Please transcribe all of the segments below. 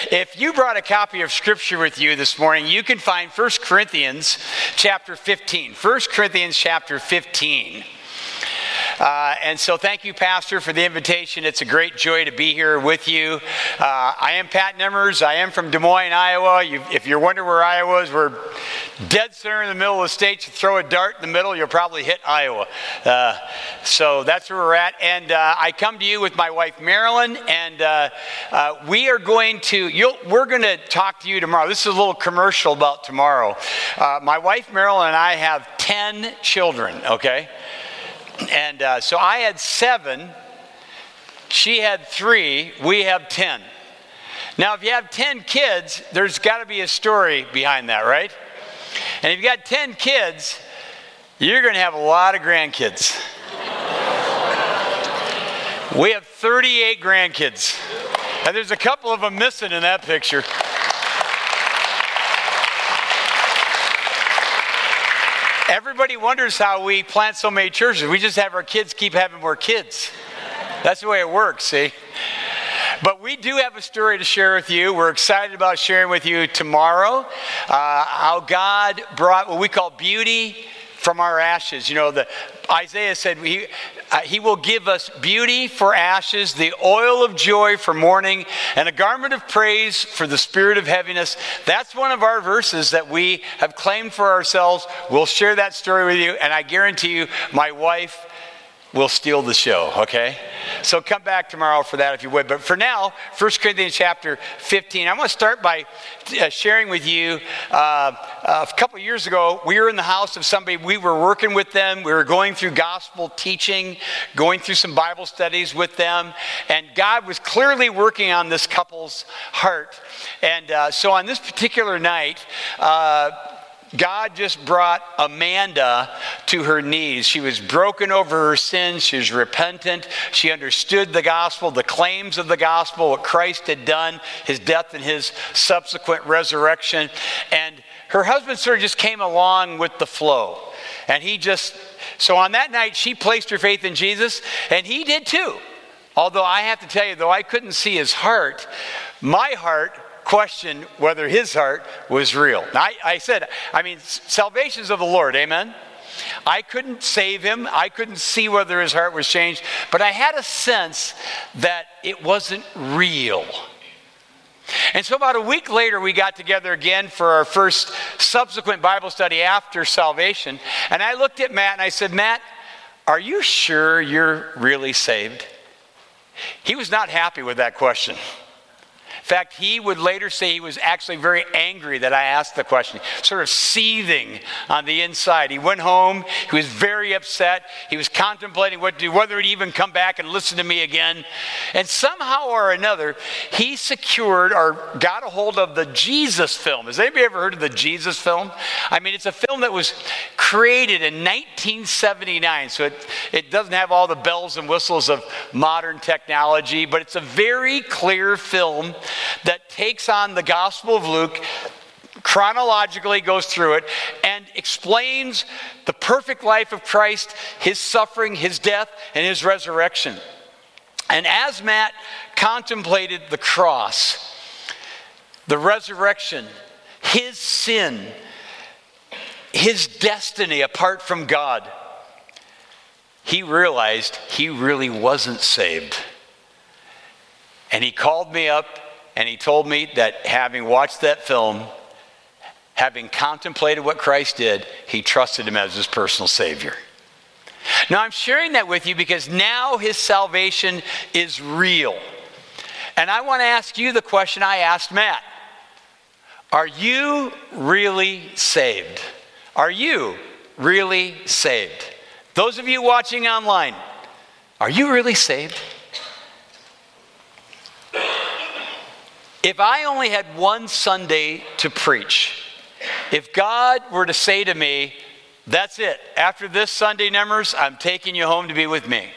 If you brought a copy of Scripture with you this morning, you can find 1 Corinthians chapter 15. 1 Corinthians chapter 15. And so thank you, Pastor, for the invitation. It's a great joy to be here with you. I am Pat Nemmers. I am from Des Moines, Iowa. If you're wondering where Iowa is, we're dead center in the middle of the state. You throw a dart in the middle, you'll probably hit Iowa. So that's where we're at. And I come to you with my wife, Marilyn, and we're going to talk to you tomorrow. This is a little commercial about tomorrow. My wife, Marilyn, and I have 10 children, okay? And so I had 7, she had 3, we have 10. Now, if you have 10 kids, there's got to be a story behind that, right? And if you got 10 kids, you're going to have a lot of grandkids. We have 38 grandkids. And there's a couple of them missing in that picture. Everybody wonders how we plant so many churches. We just have our kids keep having more kids. That's the way it works, see? But we do have a story to share with you. We're excited about sharing with you tomorrow how God brought what we call beauty from our ashes. You know, Isaiah said he will give us beauty for ashes, the oil of joy for mourning, and a garment of praise for the spirit of heaviness. That's one of our verses that we have claimed for ourselves. We'll share that story with you, and I guarantee you my wife will steal the show, okay? So come back tomorrow for that if you would. But for now, 1 Corinthians chapter 15. I want to start by sharing with you, a couple of years ago, we were in the house of somebody, we were working with them, we were going through gospel teaching, going through some Bible studies with them, and God was clearly working on this couple's heart. And so on this particular night, God just brought Amanda to her knees. She was broken over her sins. She was repentant. She understood the gospel, the claims of the gospel, what Christ had done, his death and his subsequent resurrection. And her husband sort of just came along with the flow. And so on that night, she placed her faith in Jesus, and he did too. Although I have to tell you, though I couldn't see his heart, my heart question whether his heart was real. Now, I said, salvation's of the Lord, amen? I couldn't save him. I couldn't see whether his heart was changed, but I had a sense that it wasn't real. And so about a week later, we got together again for our first subsequent Bible study after salvation, and I looked at Matt and I said, Matt, are you sure you're really saved? He was not happy with that question. In fact, he would later say he was actually very angry that I asked the question, sort of seething on the inside. He went home, he was very upset, he was contemplating what to do, whether he'd even come back and listen to me again. And somehow or another, he secured or got a hold of the Jesus film. Has anybody ever heard of the Jesus film? It's a film that was created in 1979, so it doesn't have all the bells and whistles of modern technology, but it's a very clear film that takes on the Gospel of Luke, chronologically goes through it, and explains the perfect life of Christ, his suffering, his death, and his resurrection. And as Matt contemplated the cross, the resurrection, his sin, his destiny apart from God, he realized he really wasn't saved. And he called me up and he told me that having watched that film, having contemplated what Christ did, he trusted him as his personal Savior. Now I'm sharing that with you because now his salvation is real. And I want to ask you the question I asked Matt. Are you really saved? Are you really saved? Those of you watching online, are you really saved? If I only had one Sunday to preach, if God were to say to me, that's it, after this Sunday, Nemmers, I'm taking you home to be with me.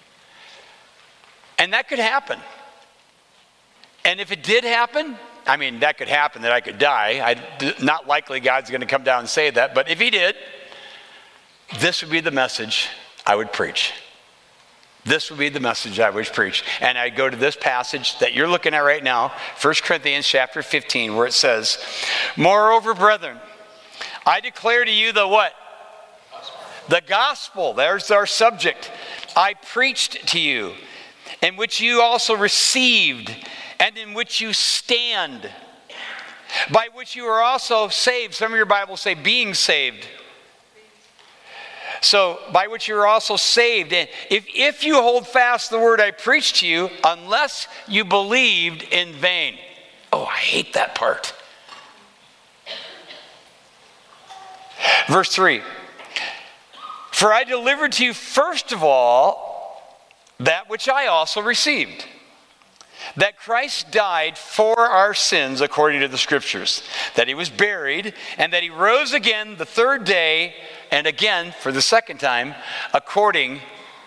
And that could happen. And if it did happen, that could happen that I could die. Not likely God's going to come down and say that, but if he did, this would be the message I would preach. this would be the message I would preach. And I go to this passage that you're looking at right now, 1 Corinthians chapter 15, where it says, moreover, brethren, I declare to you the what? The gospel. There's our subject. I preached to you, in which you also received, and in which you stand, by which you are also saved. Some of your Bibles say being saved. So, by which you are also saved. And if you hold fast the word I preached to you, unless you believed in vain. Oh, I hate that part. Verse 3. For I delivered to you first of all that which I also received, that Christ died for our sins according to the Scriptures, that he was buried, and that he rose again the third day, and again for the second time, according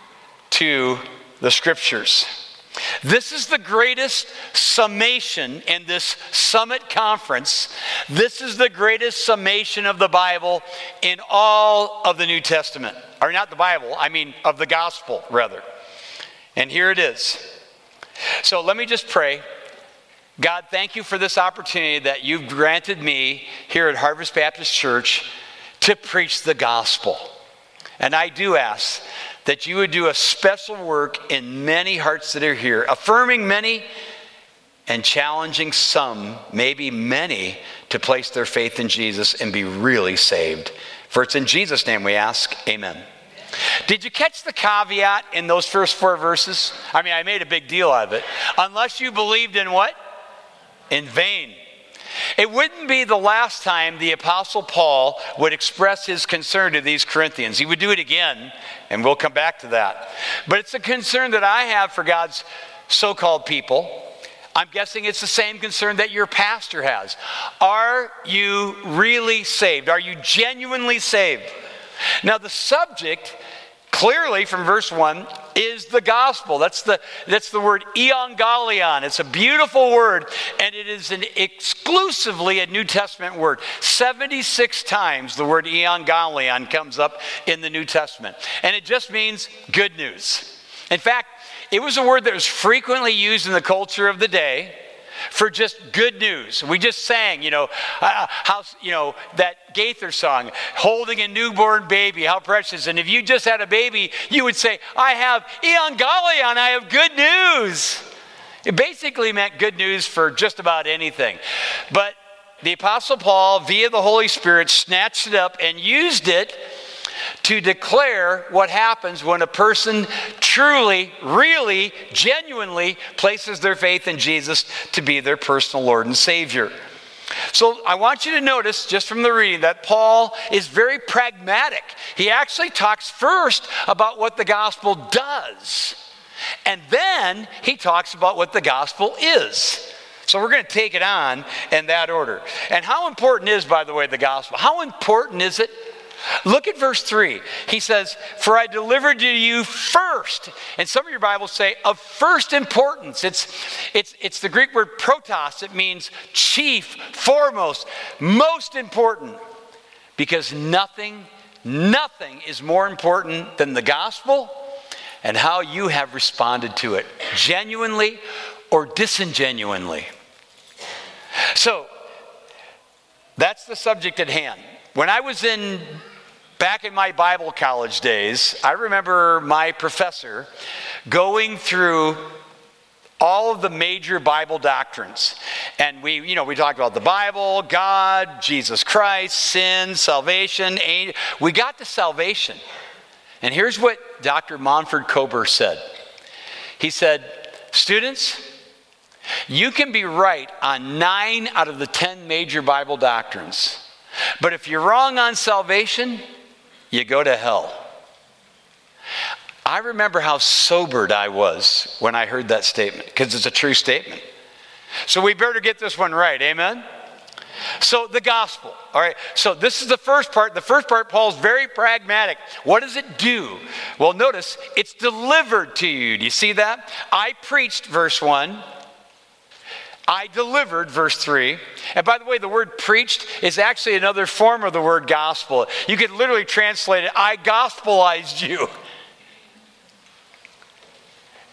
to the Scriptures. This is the greatest summation in this summit conference. This is the greatest summation of the Bible in all of the New Testament. Or not the Bible, I mean of the gospel, rather. And here it is. So let me just pray. God, thank you for this opportunity that you've granted me here at Harvest Baptist Church to preach the gospel. And I do ask that you would do a special work in many hearts that are here, affirming many and challenging some, maybe many, to place their faith in Jesus and be really saved. For it's in Jesus' name we ask, amen. Did you catch the caveat in those first 4 verses? I mean, I made a big deal out of it. Unless you believed in what? In vain. It wouldn't be the last time the Apostle Paul would express his concern to these Corinthians. He would do it again, and we'll come back to that. But it's a concern that I have for God's so-called people. I'm guessing it's the same concern that your pastor has. Are you really saved? Are you genuinely saved? Now, the subject, clearly from verse 1, is the gospel. That's the word euangelion. It's a beautiful word, and it is exclusively a New Testament word. 76 times the word euangelion comes up in the New Testament, and it just means good news. In fact, it was a word that was frequently used in the culture of the day for just good news. We just sang, that Gaither song, holding a newborn baby, how precious. And if you just had a baby, you would say, I have euangelion, I have good news. It basically meant good news for just about anything. But the Apostle Paul, via the Holy Spirit, snatched it up and used it to declare what happens when a person truly, really, genuinely places their faith in Jesus to be their personal Lord and Savior. So I want you to notice, just from the reading, that Paul is very pragmatic. He actually talks first about what the gospel does, and then he talks about what the gospel is. So we're going to take it on in that order. And how important is, by the way, the gospel? How important is it? Look at verse 3. He says, for I delivered to you first. And some of your Bibles say of first importance. It's the Greek word protos. It means chief, foremost, most important. Because nothing is more important than the gospel and how you have responded to it, genuinely or disingenuinely. So, that's the subject at hand. When I was back in my Bible college days, I remember my professor going through all of the major Bible doctrines. And we talked about the Bible, God, Jesus Christ, sin, salvation. We got to salvation. And here's what Dr. Montford Kober said. He said, students, you can be right on 9 out of the 10 major Bible doctrines. But if you're wrong on salvation, you go to hell. I remember how sobered I was when I heard that statement, because it's a true statement. So we better get this one right, amen? So the gospel, all right. So this is the first part. The first part, Paul's very pragmatic. What does it do? Well, notice, it's delivered to you. Do you see that? I preached, verse 1. I delivered, verse 3. And by the way, the word preached is actually another form of the word gospel. You could literally translate it, I gospelized you.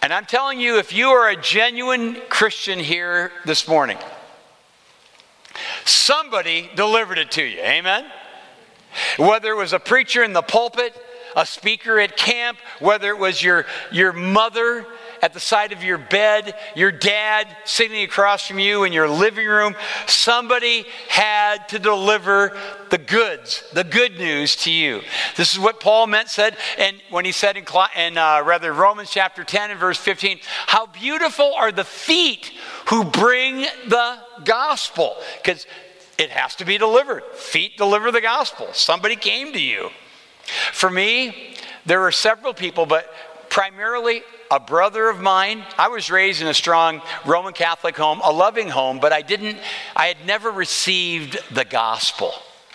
And I'm telling you, if you are a genuine Christian here this morning, somebody delivered it to you. Amen? Whether it was a preacher in the pulpit, a speaker at camp, whether it was your mother at the side of your bed, your dad sitting across from you in your living room, somebody had to deliver the goods, the good news to you. This is what Paul said, and when he said in Romans chapter 10 and verse 15, how beautiful are the feet who bring the gospel, because it has to be delivered. Feet deliver the gospel. Somebody came to you. For me, there were several people, but primarily a brother of mine. I was raised in a strong Roman Catholic home, a loving home, but I had never received the gospel.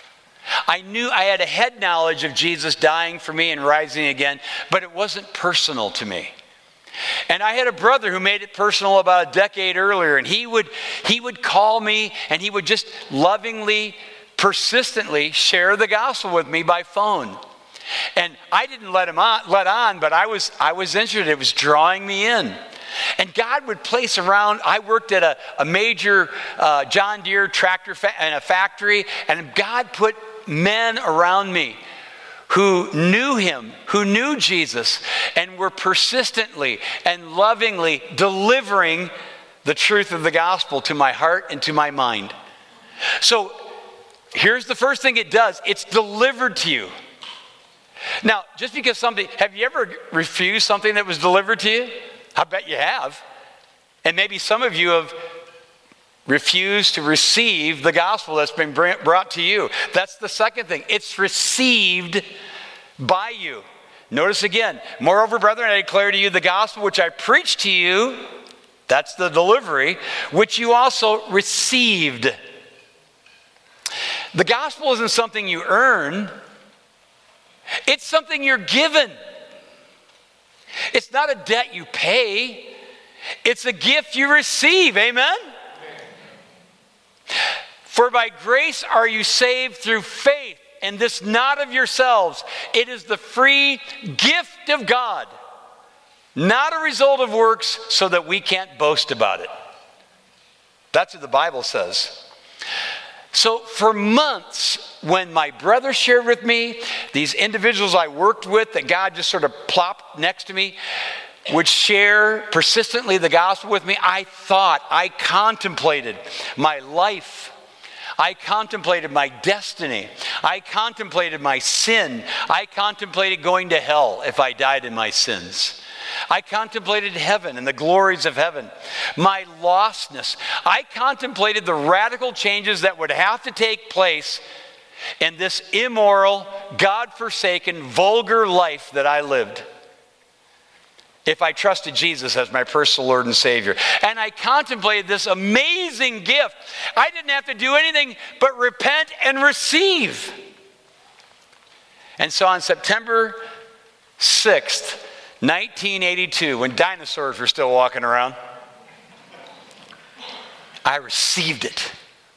I knew I had a head knowledge of Jesus dying for me and rising again, but it wasn't personal to me. And I had a brother who made it personal about a decade earlier, and he would call me and he would just lovingly, persistently share the gospel with me by phone. And I didn't let on, but I was interested. It was drawing me in. And God would place around, I worked at a major John Deere tractor in a factory, and God put men around me who knew him, who knew Jesus, and were persistently and lovingly delivering the truth of the gospel to my heart and to my mind. So here's the first thing it does. It's delivered to you. Now, just because have you ever refused something that was delivered to you? I bet you have. And maybe some of you have refused to receive the gospel that's been brought to you. That's the second thing. It's received by you. Notice again, moreover, brethren, I declare to you the gospel which I preached to you, that's the delivery, which you also received. The gospel isn't something you earn. It's something you're given. It's not a debt you pay. It's a gift you receive. Amen? For by grace are you saved through faith, and this not of yourselves. It is the free gift of God, not a result of works, so that we can't boast about it. That's what the Bible says. So for months, when my brother shared with me, these individuals I worked with that God just sort of plopped next to me, would share persistently the gospel with me, I contemplated my life. I contemplated my destiny. I contemplated my sin. I contemplated going to hell if I died in my sins. I contemplated heaven and the glories of heaven, my lostness. I contemplated the radical changes that would have to take place in this immoral, God-forsaken, vulgar life that I lived if I trusted Jesus as my personal Lord and Savior. And I contemplated this amazing gift. I didn't have to do anything but repent and receive. And so on September 6th, 1982, when dinosaurs were still walking around, I received it.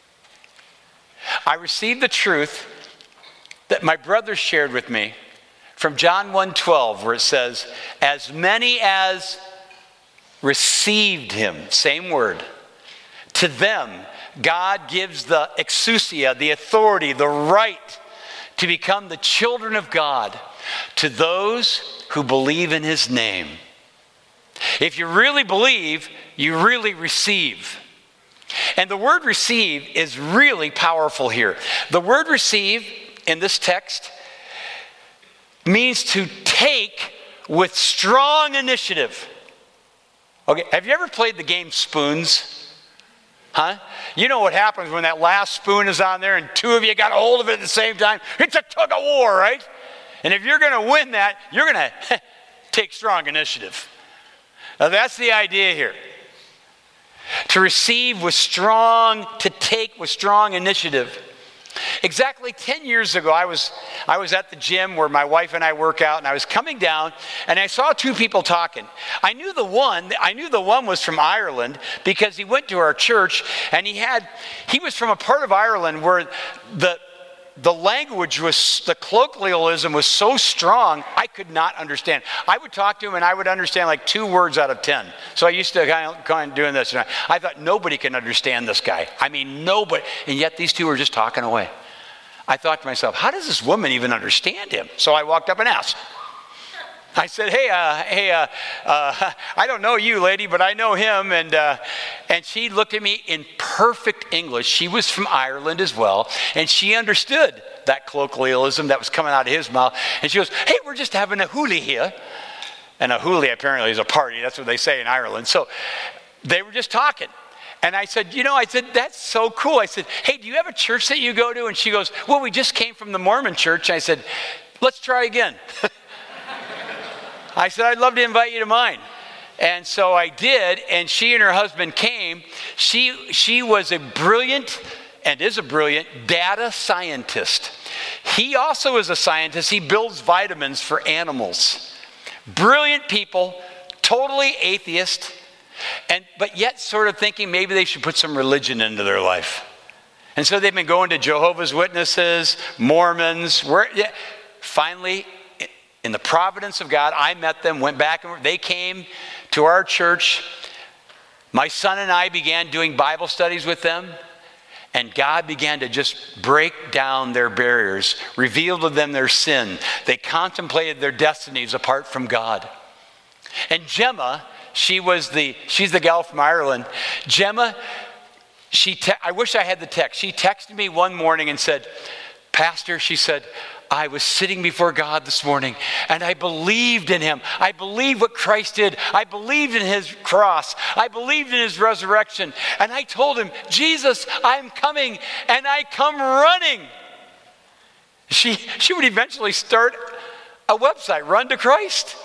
I received the truth that my brother shared with me from John 1:12, where it says, as many as received him, same word, to them God gives the exousia, the authority, the right to become the children of God, to those who believe in his name. If you really believe, you really receive. And the word receive is really powerful here. The word receive in this text means to take with strong initiative. Okay, have you ever played the game Spoons? Huh? You know what happens when that last spoon is on there and two of you got a hold of it at the same time? It's a tug of war, right? And if you're going to win that, you're going to take strong initiative. Now that's the idea here. To receive with strong, to take with strong initiative. Exactly 10 years ago, I was at the gym where my wife and I work out, and I was coming down, and I saw two people talking. I knew the one was from Ireland because he went to our church, and he was from a part of Ireland where the language the colloquialism was so strong, I could not understand. I would talk to him and I would understand like 2 words out of 10. So I used to kind of doing this. And I thought nobody can understand this guy. I mean, nobody. And yet these 2 were just talking away. I thought to myself, how does this woman even understand him? So I walked up and asked. I said, hey, I don't know you, lady, but I know him. And she looked at me in perfect English. She was from Ireland as well. And she understood that colloquialism that was coming out of his mouth. And she goes, hey, we're just having a hoolie here. And a hoolie apparently is a party. That's what they say in Ireland. So they were just talking. And I said, that's so cool. I said, hey, do you have a church that you go to? And she goes, well, we just came from the Mormon church. I said, let's try again. I said, I'd love to invite you to mine. And so I did, and she and her husband came. She was a brilliant, and is a brilliant, data scientist. He also is a scientist. He builds vitamins for animals. Brilliant people, totally atheist, but yet sort of thinking maybe they should put some religion into their life. And so they've been going to Jehovah's Witnesses, Mormons. Finally, in the providence of God, I met them, went back, and they came to our church. My son and I began doing Bible studies with them, and God began to just break down their barriers, reveal to them their sin. They contemplated their destinies apart from God. And Gemma, she's the gal from Ireland. Gemma, I wish I had the text. She texted me one morning and said, Pastor, she said, I was sitting before God this morning and I believed in him. I believed what Christ did. I believed in his cross. I believed in his resurrection. And I told him, Jesus, I'm coming, and I come running. She would eventually start a website, Run to Christ.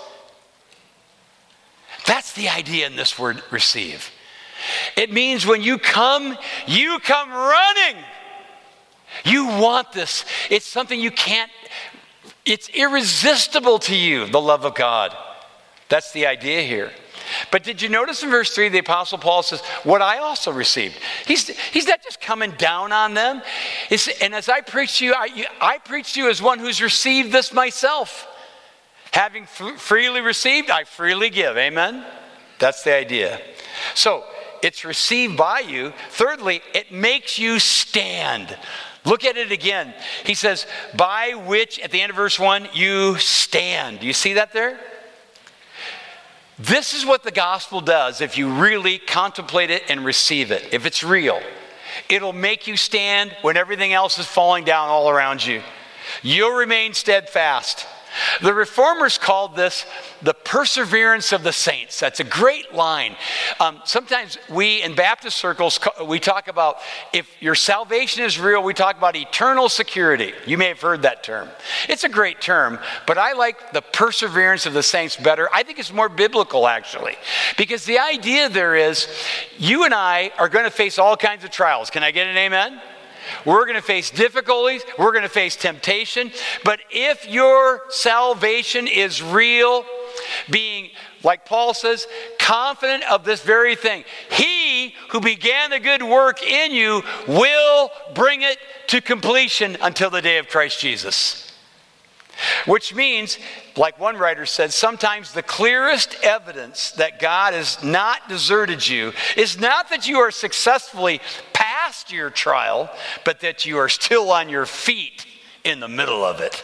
That's the idea in this word receive. It means when you come running. You want this. It's something you can't, it's irresistible to you, the love of God. That's the idea here. But did you notice in verse 3, the Apostle Paul says, what I also received. He's not just coming down on them. And as I preach to you, I preach to you as one who's received this myself. Having freely received, I freely give. Amen? That's the idea. So, it's received by you. Thirdly, it makes you stand. Look at it again. He says, by which, at the end of verse 1, you stand. Do you see that there? This is what the gospel does if you really contemplate it and receive it. If it's real, it'll make you stand when everything else is falling down all around you. You'll remain steadfast. The Reformers called this the perseverance of the saints. That's a great line. Sometimes we, in Baptist circles, we talk about if your salvation is real, we talk about eternal security. You may have heard that term. It's a great term, but I like the perseverance of the saints better. I think it's more biblical, actually, because the idea there is you and I are going to face all kinds of trials. Can I get an amen? We're going to face difficulties. We're going to face temptation. But if your salvation is real, being, like Paul says, confident of this very thing, he who began the good work in you will bring it to completion until the day of Christ Jesus. Which means, like one writer said, sometimes the clearest evidence that God has not deserted you is not that you are successfully past your trial, but that you are still on your feet in the middle of it.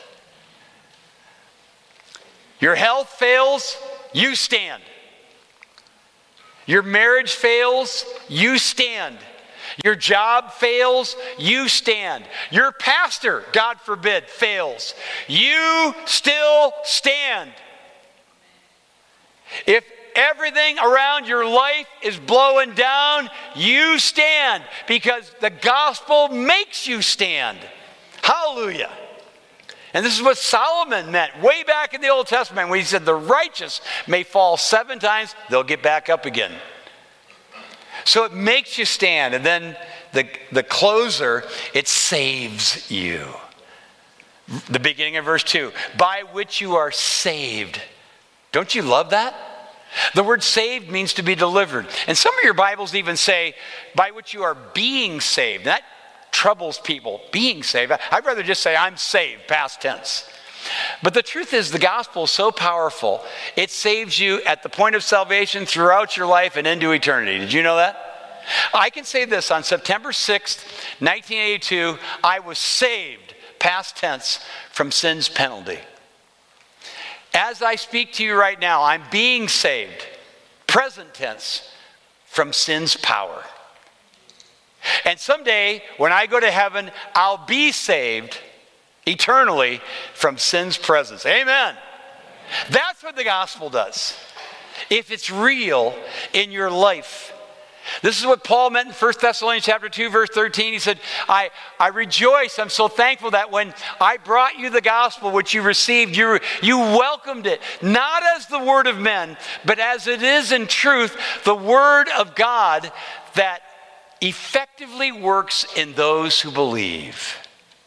Your health fails, you stand. Your marriage fails, you stand. Your job fails, you stand. Your pastor, God forbid, fails. You still stand. If everything around your life is blowing down, you stand because the gospel makes you stand. Hallelujah. And this is what Solomon meant way back in the Old Testament when he said the righteous may fall 7 times, they'll get back up again. So it makes you stand. And then the closer, it saves you. The beginning of verse 2, by which you are saved. Don't you love that? The word saved means to be delivered. And some of your Bibles even say, by which you are being saved. That troubles people, being saved. I'd rather just say I'm saved, past tense. But the truth is the gospel is so powerful, it saves you at the point of salvation, throughout your life, and into eternity. Did you know that? I can say this, on September 6th, 1982, I was saved, past tense, from sin's penalty. As I speak to you right now, I'm being saved, present tense, from sin's power. And someday, when I go to heaven, I'll be saved eternally from sin's presence. Amen. That's what the gospel does. If it's real in your life. This is what Paul meant in 1 Thessalonians chapter 2, verse 13. He said, I rejoice, I'm so thankful that when I brought you the gospel which you received, you welcomed it, not as the word of men, but as it is in truth, the word of God that effectively works in those who believe.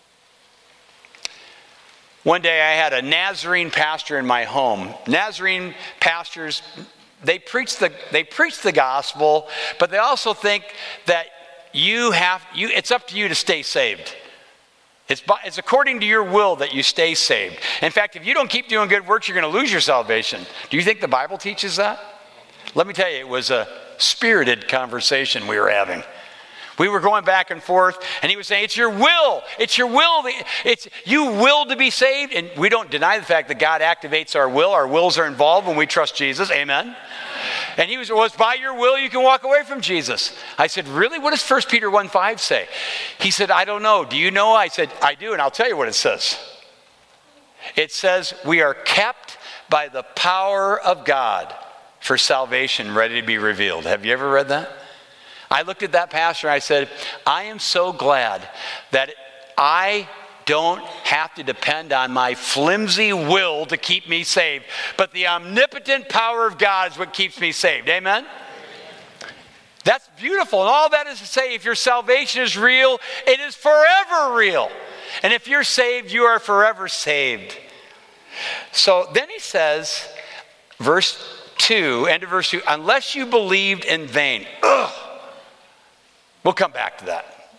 One day I had a Nazarene pastor in my home. Nazarene pastors, they preach the gospel, but they also think that it's up to you to stay saved. It's according to your will that you stay saved. In fact, if you don't keep doing good works, you're going to lose your salvation. Do you think the Bible teaches that? Let me tell you, it was a spirited conversation we were having. We were going back and forth, and he was saying, it's your will. It's your will. You will to be saved. And we don't deny the fact that God activates our will. Our wills are involved when we trust Jesus. Amen. And he was, well, it's by your will you can walk away from Jesus. I said, really? What does 1 Peter 1:5 say? He said, I don't know. Do you know? I said, I do, and I'll tell you what it says. It says, we are kept by the power of God for salvation ready to be revealed. Have you ever read that? I looked at that pastor and I said, I am so glad that I don't have to depend on my flimsy will to keep me saved, but the omnipotent power of God is what keeps me saved. Amen? That's beautiful. And all that is to say, if your salvation is real, it is forever real. And if you're saved, you are forever saved. So then he says, verse 2, end of verse 2, unless you believed in vain. Ugh. We'll come back to that.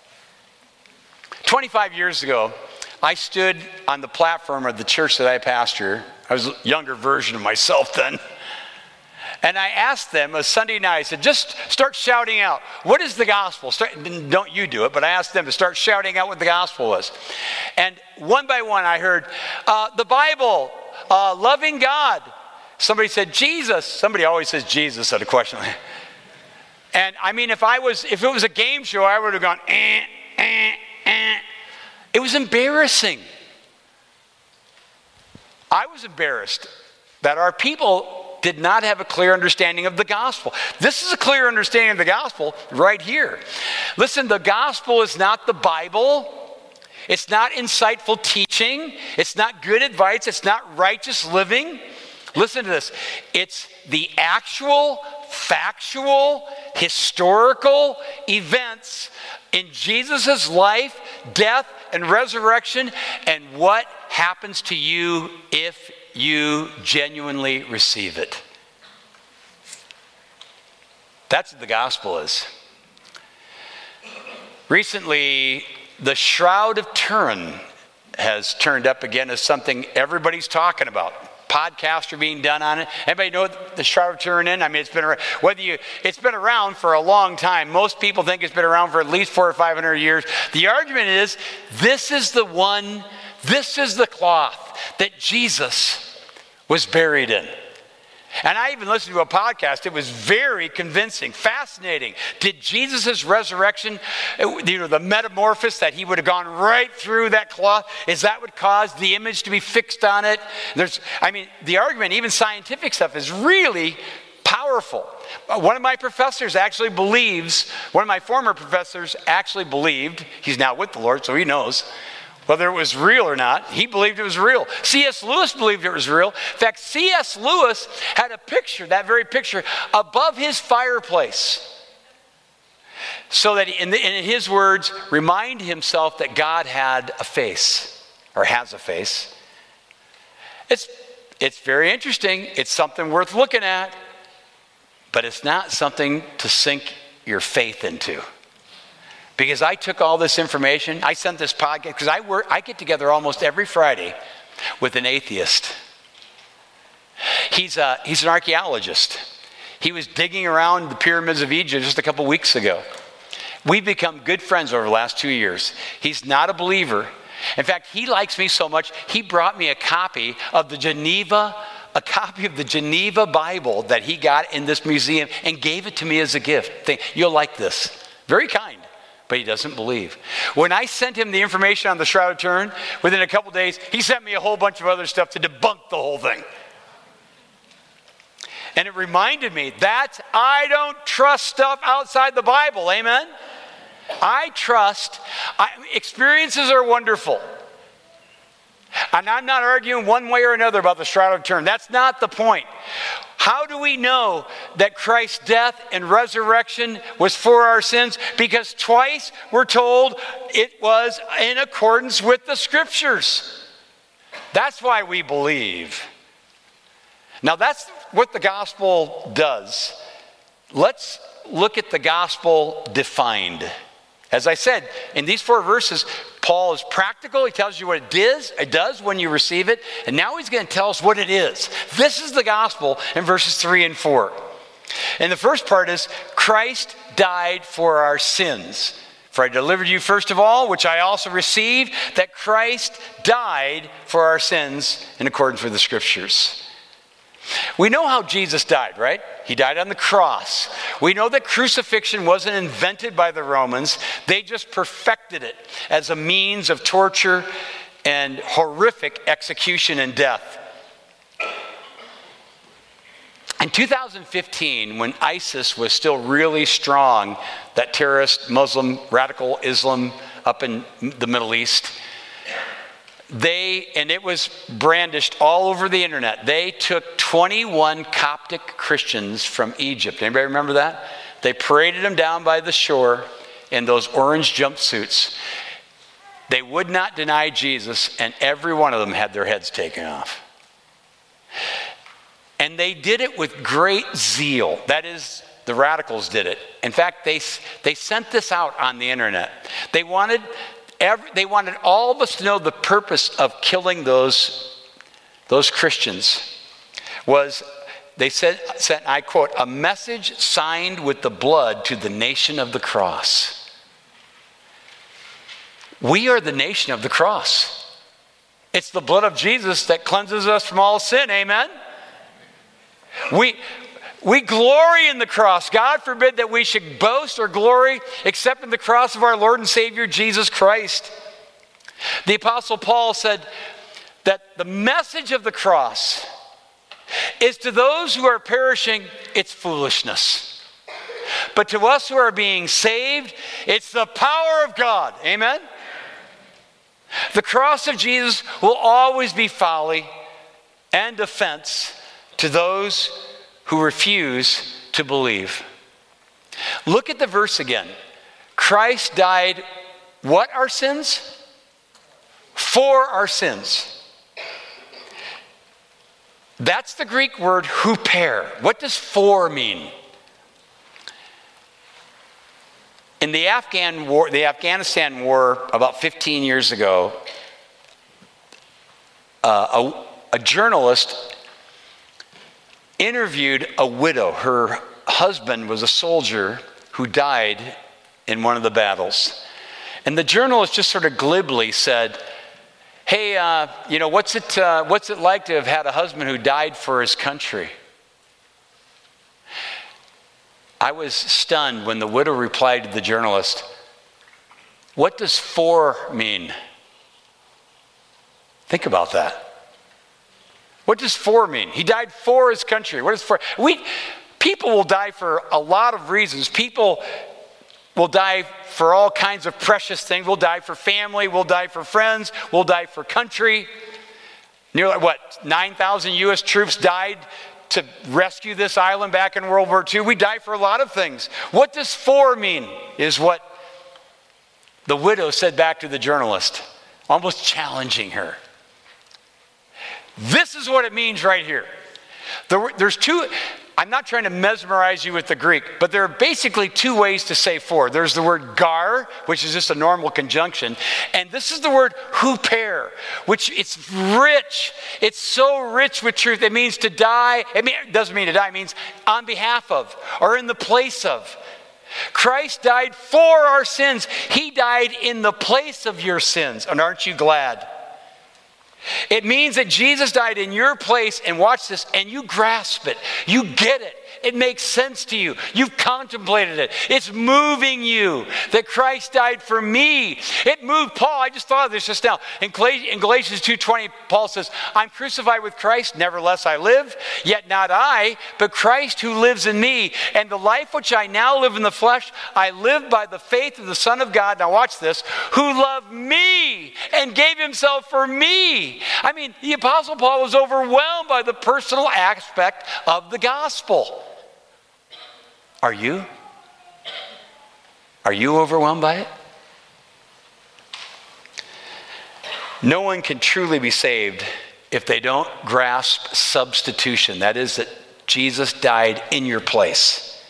25 years ago, I stood on the platform of the church that I pastor. I was a younger version of myself then. And I asked them, a Sunday night, I said, just start shouting out, what is the gospel? Don't you do it, but I asked them to start shouting out what the gospel was. And one by one I heard, the Bible, loving God. Somebody said, Jesus. Somebody always says Jesus at a question. And I mean, if it was a game show, I would have gone, It was embarrassing. I was embarrassed that our people did not have a clear understanding of the gospel. This is a clear understanding of the gospel right here. Listen, the gospel is not the Bible. It's not insightful teaching. It's not good advice. It's not righteous living. Listen to this. It's the actual, factual, historical events in Jesus' life, death, and resurrection, and what happens to you if you genuinely receive it. That's what the gospel is. Recently, the Shroud of Turin has turned up again as something everybody's talking about. Podcasts are being done on it. Anybody know what the Shroud of Turin is? I mean, it's been around for a long time. Most people think it's been around for at least 400 or 500 years. The argument is, this is the cloth that Jesus was buried in. And I even listened to a podcast. It was very convincing, fascinating. Did Jesus' resurrection, the metamorphosis that he would have gone right through that cloth, is that what caused the image to be fixed on it? The argument, even scientific stuff, is really powerful. One of my former professors actually believed, he's now with the Lord, so he knows, whether it was real or not, he believed it was real. C.S. Lewis believed it was real. In fact, C.S. Lewis had a picture, that very picture, above his fireplace. So that, in his words, remind himself that God had a face, or has a face. It's very interesting. It's something worth looking at. But it's not something to sink your faith into. because I took all this information. I sent this podcast because I get together almost every Friday with an atheist. He's an archaeologist. He was digging around the pyramids of Egypt just a couple weeks ago. We've become good friends over the last 2 years. He's not a believer. In fact, he likes me so much, he brought me a copy of the Geneva Bible that he got in this museum and gave it to me as a gift. You'll like this. Very kind, but he doesn't believe. When I sent him the information on the Shroud of Turin, within a couple days, he sent me a whole bunch of other stuff to debunk the whole thing. And it reminded me that I don't trust stuff outside the Bible, amen? Experiences are wonderful. And I'm not arguing one way or another about the Shroud of Turin. That's not the point. How do we know that Christ's death and resurrection was for our sins? Because twice we're told it was in accordance with the Scriptures. That's why we believe. Now that's what the gospel does. Let's look at the gospel defined. As I said, in these 4 verses, Paul is practical. He tells you what it does when you receive it. And now he's going to tell us what it is. This is the gospel in verses 3 and 4. And the first part is, Christ died for our sins. For I delivered you first of all, which I also received, that Christ died for our sins in accordance with the Scriptures. We know how Jesus died, right? He died on the cross. We know that crucifixion wasn't invented by the Romans. They just perfected it as a means of torture and horrific execution and death. In 2015, when ISIS was still really strong, that terrorist Muslim radical Islam up in the Middle East, and it was brandished all over the internet. They took 21 Coptic Christians from Egypt. Anybody remember that? They paraded them down by the shore in those orange jumpsuits. They would not deny Jesus, and every one of them had their heads taken off. And they did it with great zeal. That is, the radicals did it. In fact, they sent this out on the internet. They wanted all of us to know the purpose of killing those Christians was, they sent, I quote, a message signed with the blood to the nation of the cross. We are the nation of the cross. It's the blood of Jesus that cleanses us from all sin, amen? We glory in the cross. God forbid that we should boast or glory except in the cross of our Lord and Savior, Jesus Christ. The Apostle Paul said that the message of the cross is to those who are perishing, it's foolishness. But to us who are being saved, it's the power of God. Amen? The cross of Jesus will always be folly and offense to those who refuse to believe. Look at the verse again. Christ died, what our sins? For our sins. That's the Greek word huper. What does for mean? In the Afghanistan war about 15 years ago, a journalist interviewed a widow. Her husband was a soldier who died in one of the battles. And the journalist just sort of glibly said, hey, what's it like to have had a husband who died for his country? I was stunned when the widow replied to the journalist, what does for mean? Think about that. What does for mean? He died for his country. What is for? People will die for a lot of reasons. People will die for all kinds of precious things. We'll die for family. We'll die for friends. We'll die for country. Nearly, 9,000 U.S. troops died to rescue this island back in World War II. We die for a lot of things. What does for mean is what the widow said back to the journalist, almost challenging her. This is what it means right here. There's two. I'm not trying to mesmerize you with the Greek, but there are basically two ways to say for. There's the word gar, which is just a normal conjunction, and this is the word huper, which it's rich. It's so rich with truth. It means to die. It doesn't mean to die. It means on behalf of or in the place of. Christ died for our sins. He died in the place of your sins. And aren't you glad? It means that Jesus died in your place, and watch this, and you grasp it. You get it. It makes sense to you. You've contemplated it. It's moving you that Christ died for me. It moved Paul. I just thought of this just now. In Galatians 2:20, Paul says, I'm crucified with Christ, nevertheless I live, yet not I, but Christ who lives in me. And the life which I now live in the flesh, I live by the faith of the Son of God, now watch this, who loved me and gave himself for me. I mean, the Apostle Paul was overwhelmed by the personal aspect of the gospel. Are you? Are you overwhelmed by it? No one can truly be saved if they don't grasp substitution. That is, that Jesus died in your place.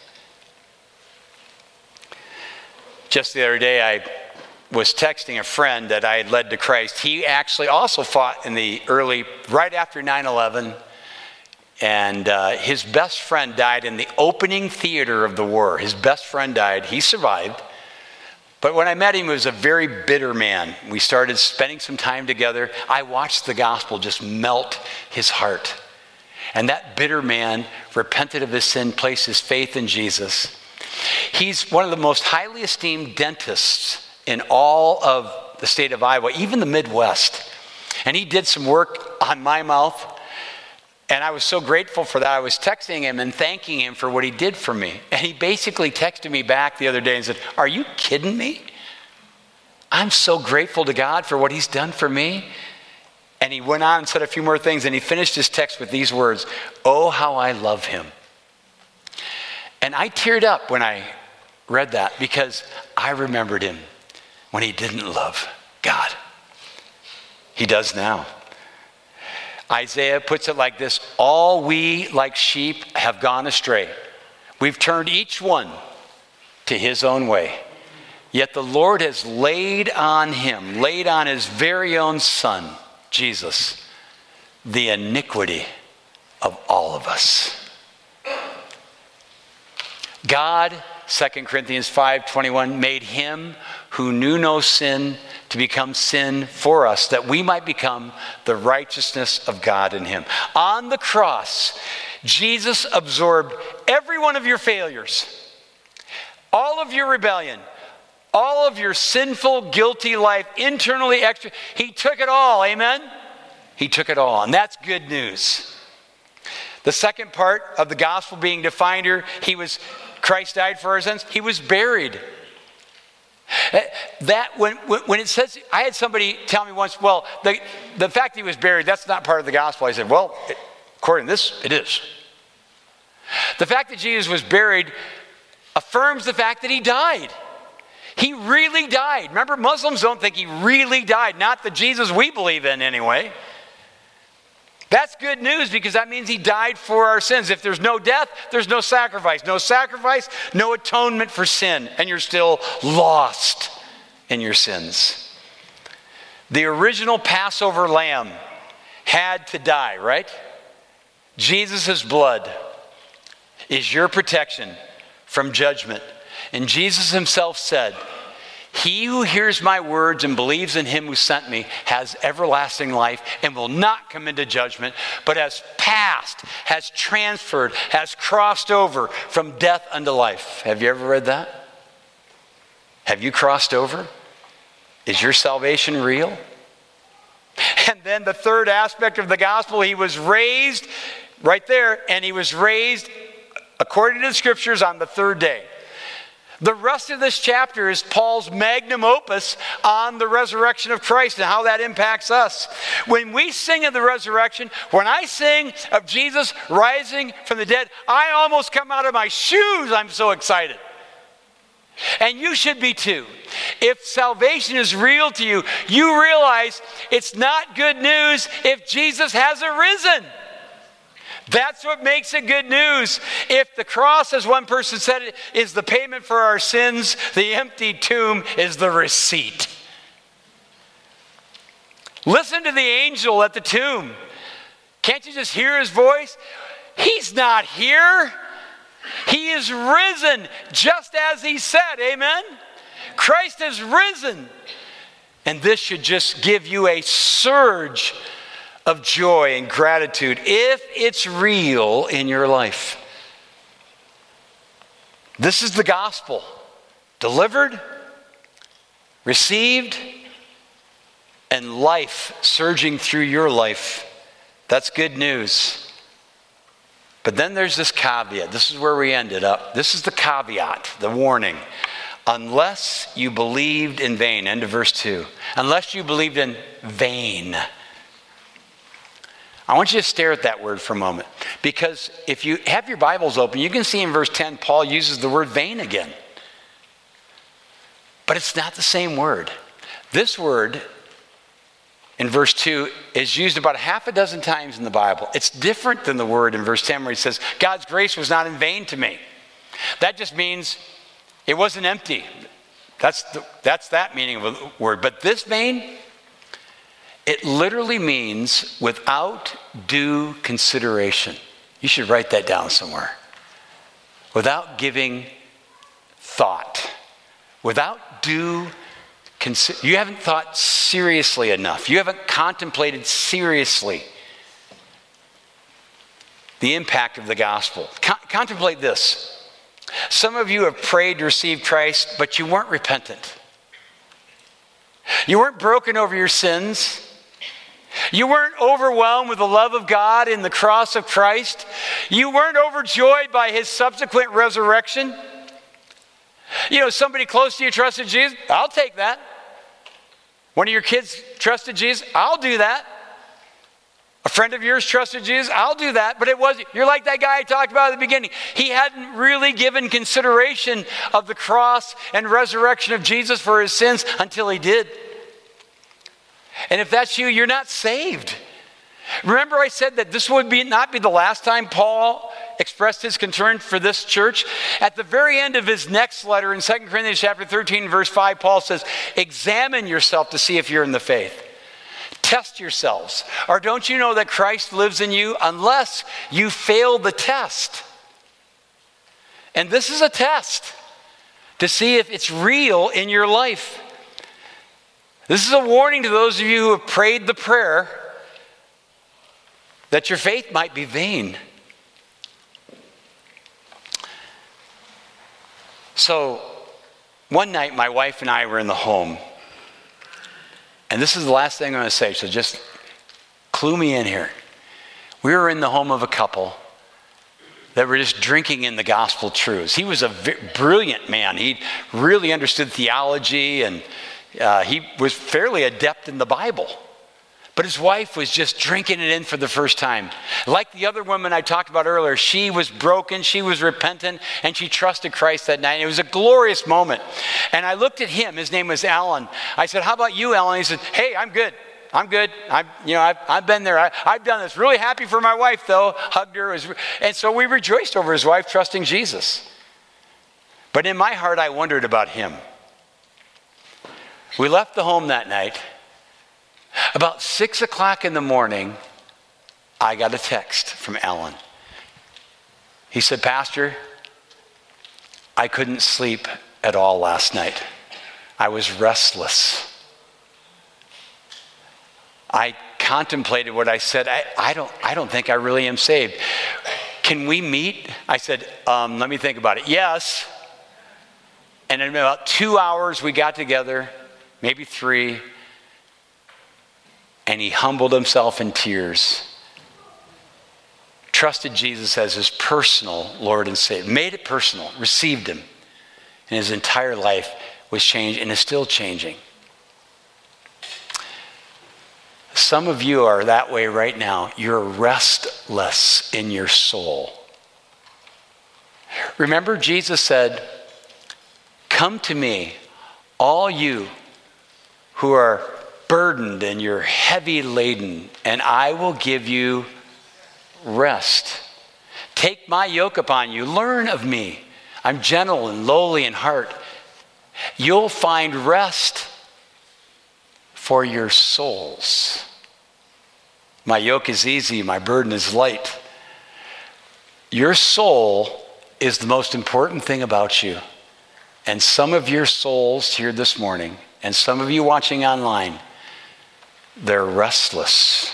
Just the other day, I was texting a friend that I had led to Christ. He actually also fought in the right after 9/11. And his best friend died in the opening theater of the war. His best friend died. He survived. But when I met him, he was a very bitter man. We started spending some time together. I watched the gospel just melt his heart. And that bitter man repented of his sin, placed his faith in Jesus. He's one of the most highly esteemed dentists in all of the state of Iowa, even the Midwest. And he did some work on my mouth. And I was so grateful for that. I was texting him and thanking him for what he did for me. And he basically texted me back the other day and said, are you kidding me? I'm so grateful to God for what he's done for me. And he went on and said a few more things, and he finished his text with these words, oh, how I love him. And I teared up when I read that because I remembered him when he didn't love God. He does now. Isaiah puts it like this, all we like sheep have gone astray. We've turned each one to his own way. Yet the Lord has laid on his very own Son, Jesus, the iniquity of all of us. God, 2 Corinthians 5:21, made him who knew no sin to become sin for us, that we might become the righteousness of God in him. On the cross, Jesus absorbed every one of your failures, all of your rebellion, all of your sinful, guilty life, internally, extra. He took it all, amen? He took it all, and that's good news. The second part of the gospel being defined here, Christ died for our sins. He was buried. That when it says, I had somebody tell me once, well, the fact that he was buried, that's not part of the gospel. I said, well, according to this, it is. The fact that Jesus was buried affirms the fact that he died. He really died. Remember, Muslims don't think he really died. Not the Jesus we believe in anyway. That's good news because that means he died for our sins. If there's no death, there's no sacrifice. No sacrifice, no atonement for sin. And you're still lost in your sins. The original Passover lamb had to die, right? Jesus' blood is your protection from judgment. And Jesus himself said, he who hears my words and believes in him who sent me has everlasting life and will not come into judgment, but has passed, has transferred, has crossed over from death unto life. Have you ever read that? Have you crossed over? Is your salvation real? And then the third aspect of the gospel, he was raised right there, and he was raised according to the scriptures on the third day. The rest of this chapter is Paul's magnum opus on the resurrection of Christ and how that impacts us. When we sing of the resurrection, when I sing of Jesus rising from the dead, I almost come out of my shoes. I'm so excited. And you should be too. If salvation is real to you, you realize it's not good news if Jesus hasn't risen. That's what makes it good news. If the cross, as one person said it, is the payment for our sins, the empty tomb is the receipt. Listen to the angel at the tomb. Can't you just hear his voice? He's not here. He is risen, just as he said. Amen? Christ is risen. And this should just give you a surge of joy and gratitude if it's real in your life. This is the gospel. Delivered, received, and life surging through your life. That's good news. But then there's this caveat. This is where we ended up. This is the caveat, the warning. Unless you believed in vain. End of verse 2. Unless you believed in vain. I want you to stare at that word for a moment. Because if you have your Bibles open, you can see in verse 10, Paul uses the word vain again. But it's not the same word. This word in verse 2 is used about half a dozen times in the Bible. It's different than the word in verse 10 where he says, God's grace was not in vain to me. That just means it wasn't empty. That's that meaning of the word. But this vain, it literally means without due consideration. You should write that down somewhere. Without giving thought. Without due you haven't thought seriously enough. You haven't contemplated seriously the impact of the gospel. Contemplate this. Some of you have prayed to receive Christ, but you weren't repentant. You weren't broken over your sins. You weren't overwhelmed with the love of God in the cross of Christ. You weren't overjoyed by his subsequent resurrection. You know, somebody close to you trusted Jesus, I'll take that. One of your kids trusted Jesus, I'll do that. A friend of yours trusted Jesus, I'll do that. But you're like that guy I talked about at the beginning. He hadn't really given consideration of the cross and resurrection of Jesus for his sins until he did. And if that's you, you're not saved. Remember I said that this would not be the last time Paul expressed his concern for this church? At the very end of his next letter in 2 Corinthians chapter 13, verse 5, Paul says, examine yourself to see if you're in the faith. Test yourselves. Or don't you know that Christ lives in you unless you fail the test? And this is a test to see if it's real in your life. This is a warning to those of you who have prayed the prayer that your faith might be vain. So, one night my wife and I were in the home. And this is the last thing I'm going to say, so just clue me in here. We were in the home of a couple that were just drinking in the gospel truths. He was a brilliant man. He really understood theology, and he was fairly adept in the Bible. But his wife was just drinking it in for the first time. Like the other woman I talked about earlier, she was broken, she was repentant, and she trusted Christ that night. It was a glorious moment. And I looked at him. His name was Alan. I said, how about you, Alan? He said, hey, I'm good. I've been there. I've done this. Really happy for my wife, though. Hugged her. And so we rejoiced over his wife trusting Jesus. But in my heart, I wondered about him. We left the home that night. About 6 o'clock in the morning, I got a text from Alan. He said, Pastor, I couldn't sleep at all last night. I was restless. I contemplated what I said. I don't think I really am saved. Can we meet? I said, let me think about it. Yes. And in about 2 hours, we got together, maybe 3. And he humbled himself in tears, trusted Jesus as his personal Lord and Savior, made it personal, received him, and his entire life was changed and is still changing. Some of you are that way right now. You're restless in your soul. Remember, Jesus said, come to me, all you who are burdened and you're heavy laden, and I will give you rest. Take my yoke upon you. Learn of me. I'm gentle and lowly in heart. You'll find rest for your souls. My yoke is easy, my burden is light. Your soul is the most important thing about you. And some of your souls here this morning, and some of you watching online, they're restless.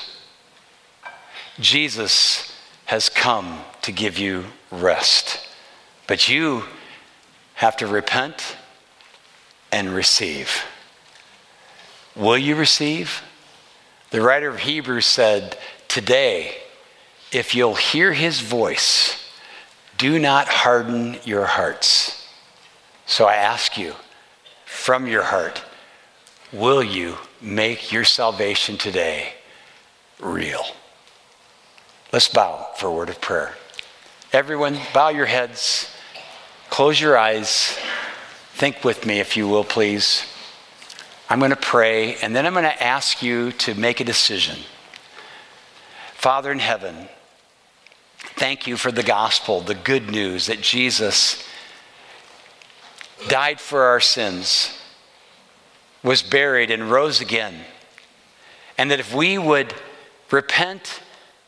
Jesus has come to give you rest. But you have to repent and receive. Will you receive? The writer of Hebrews said, today, if you'll hear his voice, do not harden your hearts. So I ask you, from your heart, will you make your salvation today real? Let's bow for a word of prayer. Everyone, bow your heads, close your eyes. Think with me, if you will, please. I'm going to pray, and then I'm going to ask you to make a decision. Father in heaven, thank you for the gospel, the good news that Jesus died for our sins, was buried and rose again. And that if we would repent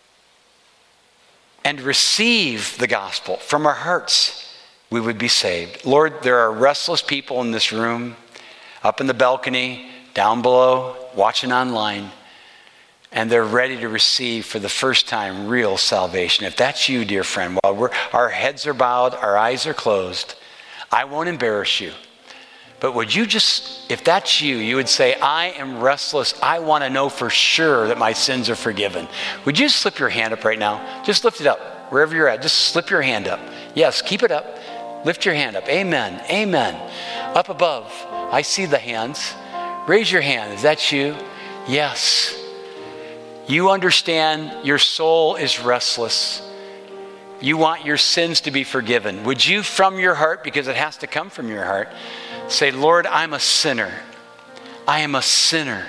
and receive the gospel from our hearts, we would be saved. Lord, there are restless people in this room, up in the balcony, down below, watching online, and they're ready to receive for the first time real salvation. If that's you, dear friend, while our heads are bowed, our eyes are closed, I won't embarrass you. But would you just, if that's you, you would say, I am restless. I want to know for sure that my sins are forgiven. Would you slip your hand up right now? Just lift it up, wherever you're at. Just slip your hand up. Yes, keep it up. Lift your hand up. Amen. Amen. Up above, I see the hands. Raise your hand. Is that you? Yes. You understand your soul is restless. You want your sins to be forgiven. Would you, from your heart, because it has to come from your heart, say, Lord, I'm a sinner. I am a sinner.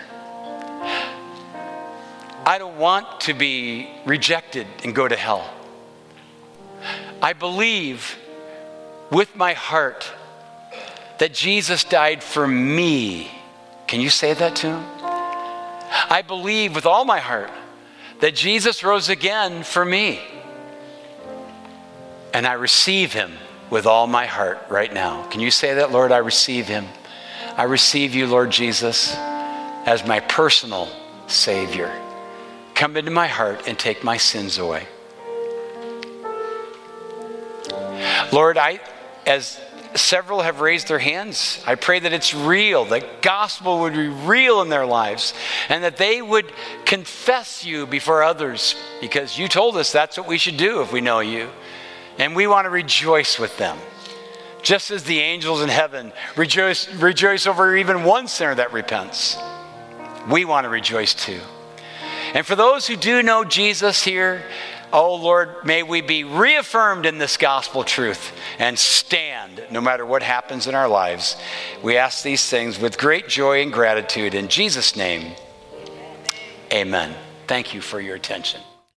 I don't want to be rejected and go to hell. I believe with my heart that Jesus died for me. Can you say that to him? I believe with all my heart that Jesus rose again for me. And I receive him with all my heart right now. Can you say that, Lord? I receive him. I receive you, Lord Jesus, as my personal Savior. Come into my heart and take my sins away. Lord, as several have raised their hands, I pray that it's real, that gospel would be real in their lives, and that they would confess you before others, because you told us that's what we should do if we know you. And we want to rejoice with them. Just as the angels in heaven rejoice over even one sinner that repents. We want to rejoice too. And for those who do know Jesus here, oh Lord, may we be reaffirmed in this gospel truth and stand no matter what happens in our lives. We ask these things with great joy and gratitude in Jesus' name. Amen. Thank you for your attention.